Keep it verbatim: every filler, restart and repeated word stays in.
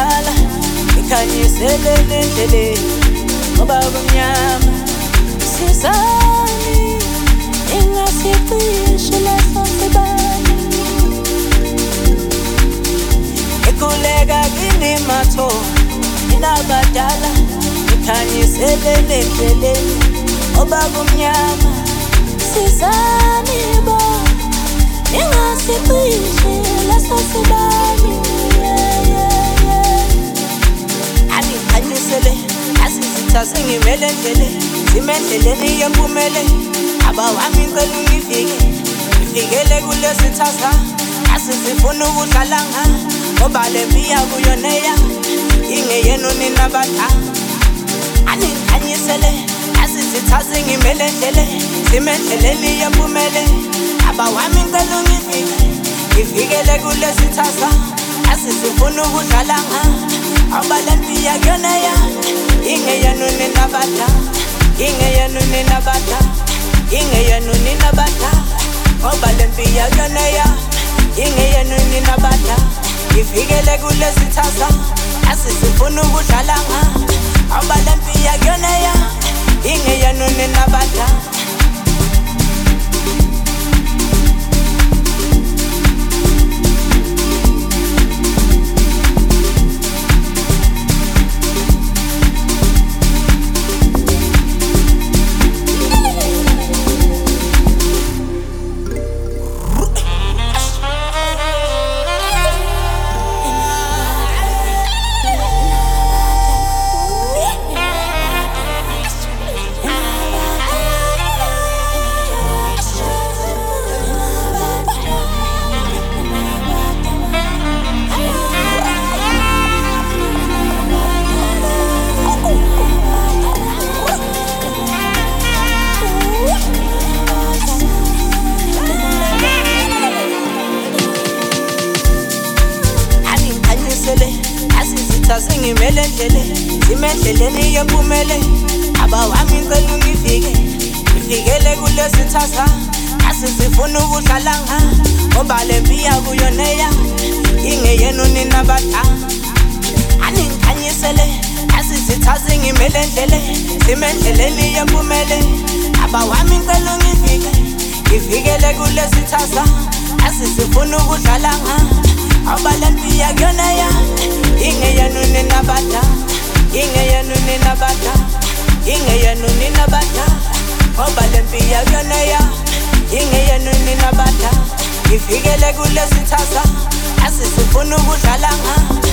nabadala ikhanyisele endleleni ngoba kumnyama sizani ingasicishe leso sibani ekhuleka kini matho nabadala ikhanyisele endleleni ngoba kumnyama sizani bo ingasicishe leso sibani Anisele, asizitha sengimele ndlele Zimendleleni yempumele Abawami ngicela ungifike Ngifikele kulesi thaza Asizifuna ukudlala nga Ngoba le mpi yakuyoneya Ingeyenu nina badala Anisele, asizitha sengimele ndlele Zimendleleni yempumele Abawami ngicela ungifike Ngifikele kulesi thaza Asizifuna ukudlala nga Abalempi ya gyoneya Ingeyenu nina bata Ingeyenu nina bata Ingeyenu nina bata Abalempi ya gyoneya Ingeyenu nina bata Ifikele kule sithaza Asizifuna ukudlala nga Abalempi ya gyoneya Ingeyenu nina bata Singimele ndlele Zimendleleni yempumele Abawami ngicela ungifike Ngifikele kulesi thaza Asizifuna ukudlala nga Ngoba le mpi yakuyoneya Ingeyenu nina badala Aningikhanyisele Asizitha singimele ndlele Zimendleleni yempumele Abawami ngicela ungifike Ngifikele kulesi thaza Asizifuna ukudlala nga Ngoba le mpi yakuyoneya Ingeyenu nina bata Ingeyenu nina bata Ingeyenu nina bata Ngoba le mpi yakuyoneya Ingeyenu nina bata Ngifikele kulesi thaza Asizifuna ukudlala nga